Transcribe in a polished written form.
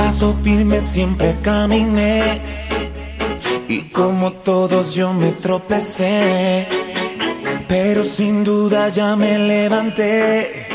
paso firme siempre caminé, y como todos yo me tropecé, pero sin duda ya me levanté.